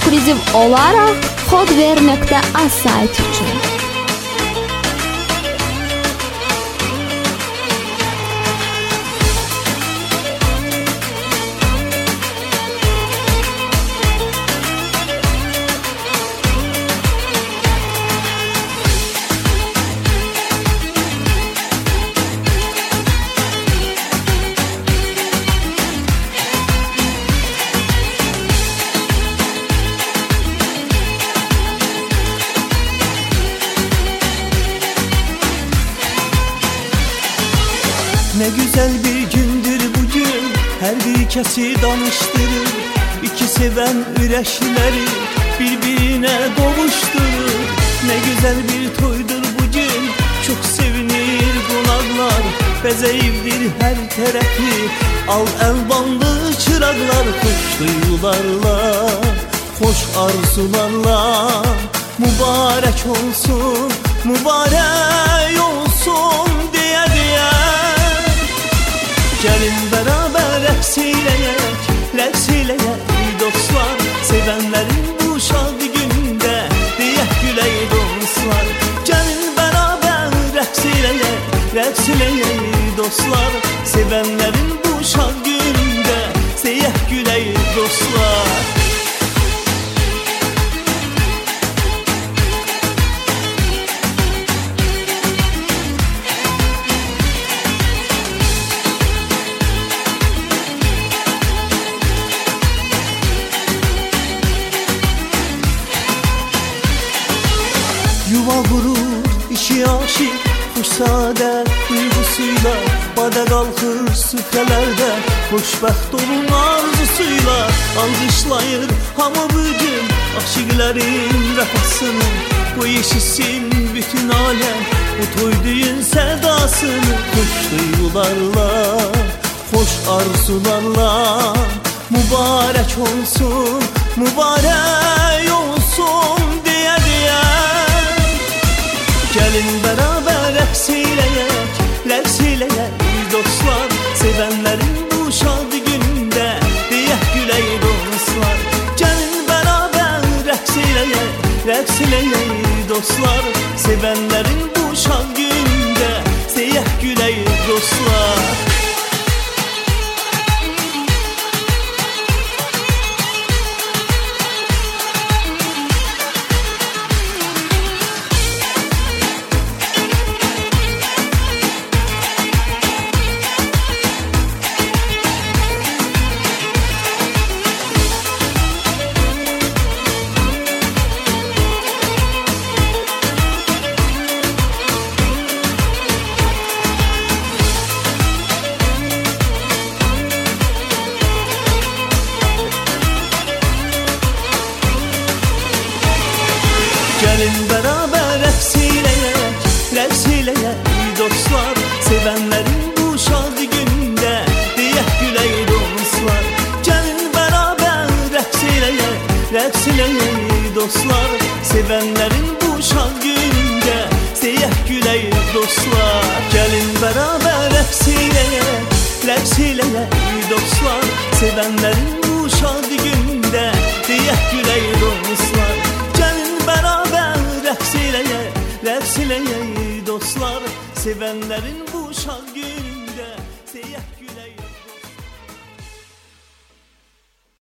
eksklyuziv olaraq hotware.az sayti uchun. Ne güzel bir gündür bugün, her bir kesi danıştırır. İki seven üreşleri birbirine kavuşturur. Ne güzel bir toydur bugün, çok sevinir konaklar. Bezeyivdir her tarafı, al elvanlı çıraklar. Hoş duygularla, hoş arzularla, mübarek olsun, mübarek olsun diye diye. Gelin beraber rəqs eləyək dostlar, sevenlerin bu şad günde deyək gülək dostlar. Gelin beraber rəqs eləyək dostlar, sevenlerin bu şad günde deyək gülək dostlar. Yuva vurur, işi aşık, hoş sade duygusuyla. Bada kalkır süfrelerde, hoşbəxt olun arzusuyla. Alkışlayır hamı bugün aşıkların rəfasını. Bu eşitsin bütün alem bu toyduyun sedasını. Hoş duygularla, hoş arzularla, mübarek olsun, mübarek olsun diye diye. Gelin beraber rəqs eləyək dostlar, sevenlerin bu şad günde deyək gülək dostlar. Gelin beraber rəqs eləyək dostlar, sevenlerin bu şad günde deyək gülək dostlar. Gelin beraber rəqs eləyək dostlar, sevenlerin bu şad günde deyək gülək dostlar. Gelin beraber rəqs eləyək dostlar, sevenlerin bu şad günde deyək gülək dostlar. Gelin beraber rəqs eləyək dostlar, sevenlerin bu şad günde deyək gülək dostlar. Rəqs eləyək dostlar, sevenlerin bu şad günü